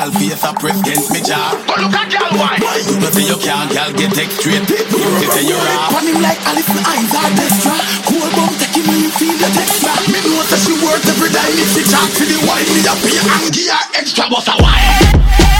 girl face a press against me jaw. Go look at girl why? You know say you can't, girl get straight. You say you raw. Pan him like Alison eyes are destra. Cool bum taking me feel the textra. Me know that she worth every dime. If she talk to the wine, me a pay and give her extra. But a wine.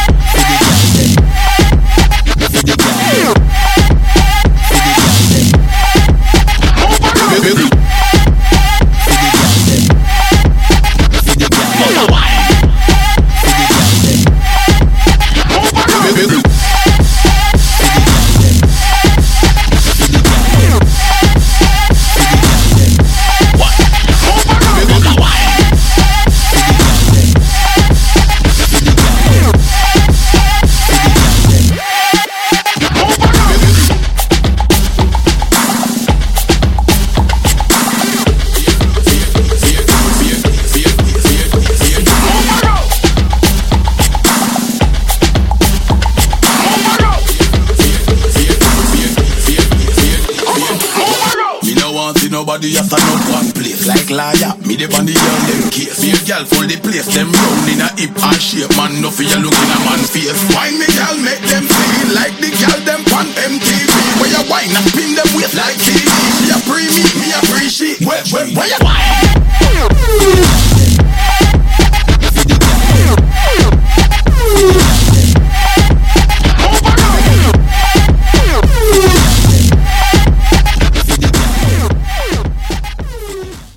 Nobody has to know one place. Like liar, me dey on the girl them case. Be a girl full the place, them round in a hip and shape. Man, no fear look in a man face. Wine me girl, make them feel like the girl them on MTV. Where you wine and spin them waist like TV. She a pre me a pre she. Where you wine?